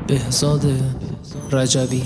بهزاد رجبی.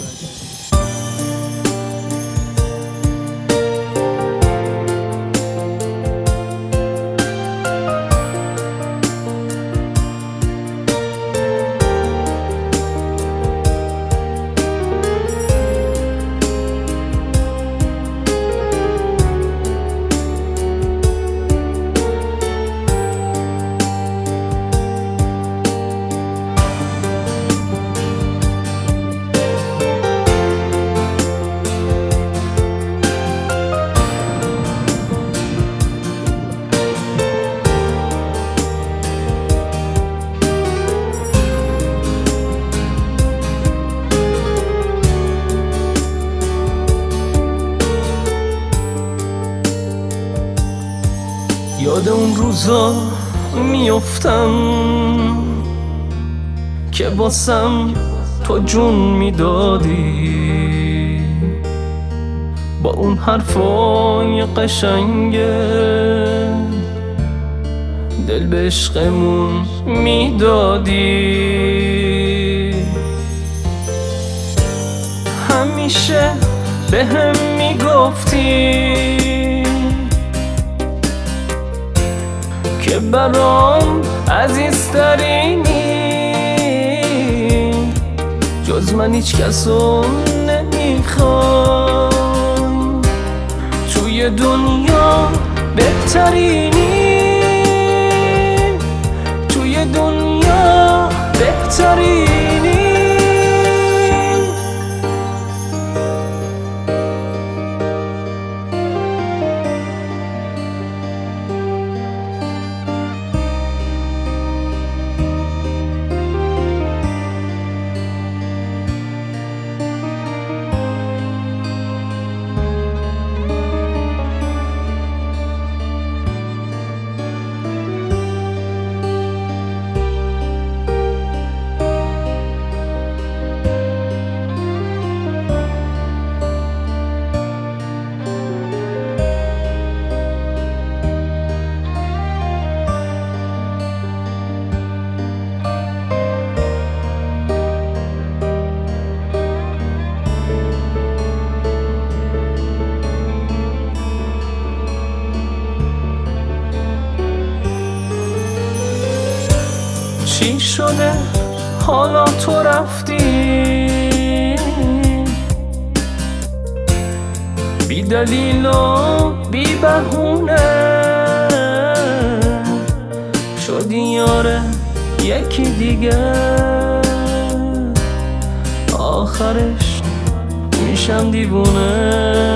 یاد اون روزا میافتم که واسم تو جون میدادی، با اون حرفای قشنگه دل به عشقمون میدادی. همیشه به هم میگفتی که برام عزیزترینی، جز من هیچ کسو نمیخوام، توی دنیا بهترینی، توی دنیا بهترینی. چی شده حالا تو رفتی، بی دلیل و بی بهونه شدی یاره یکی دیگه، آخرش میشم دیوونه.